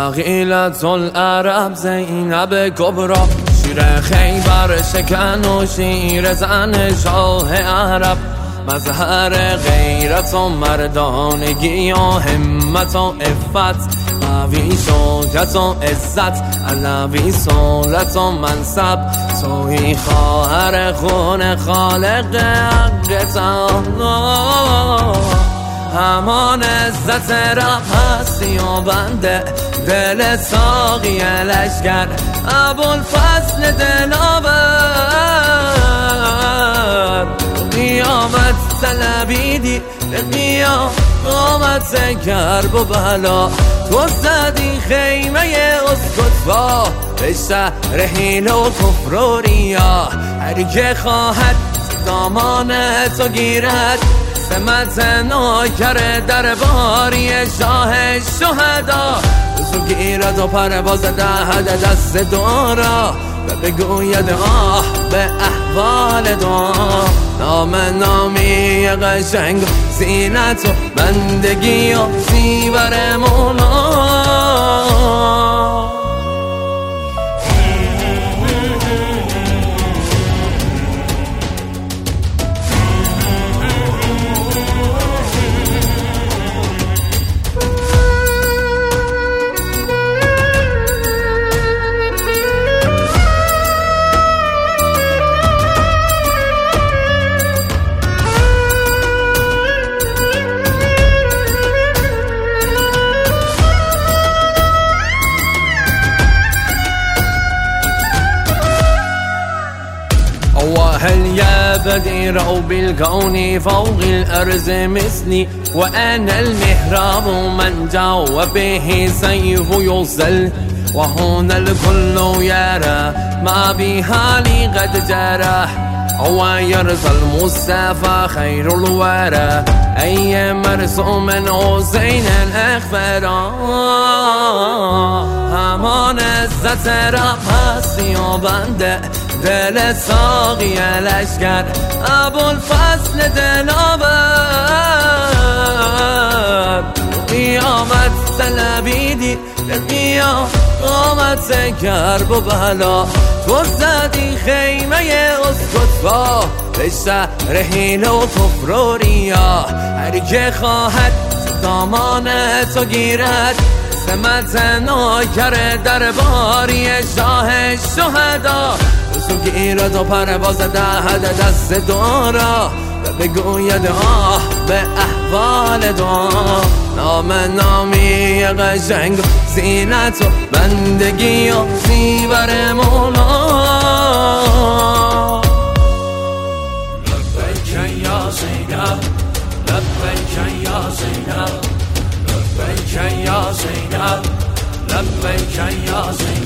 عقیلة العرب زینب کبرا، شیر خیبر شکن و شیر زن شاه عرب، مظهر غیرت و مردانگی و همت و عفت، قوی شوکت و عزت، علوی سولت و منصب، تویی خواهر خون خالق حق تعالی. همان عزت رب هستی و بنده، دل ساقی لشکر ابوالفضل دلاور. قیامت طلبیدی قیامت کرب و بلا، تو زدی خیمه اسکتوا به شهر حیله و کفر و ریا. هر که خواهد دامان تو گیرد، سمت نوکر درباری شاه شهدا. تو گیرد و پرواز دهد دست دورا، و بگوید آه به احوال دو. نام نامی قشنگ و زینت و بندگی و زیور مولا. وهل يا بدير بالكون فوق الأرض مثلي، وأنا المحراب من جاء به سيف يصل، وهنا الكل يرى ما بحالي قد جرى. ويرثى المصطفى خير الورى، أي مرسوم حسين الأخفرا. همان عزت رب هستی و بنده، دل ساقی لشکر ابوالفضل دلاور. قیامت طلبیدی قیامت کرب و بلا، تو زدی خیمه اسکتوا به شهر حیله و کفر و ریا. هر که خواهد دامان تو گیرد، سمت نوکر درباری شاه شهدا. تو گیرد و پرواز دهد دست دورا، و بگوید آه به احوال دو. نام نامی قشنگ و زینت و بندگی و زیور مولا. لبیک یا زینب، لبیک یا زینب، لبیک یا زینب، لبیک یا زینب.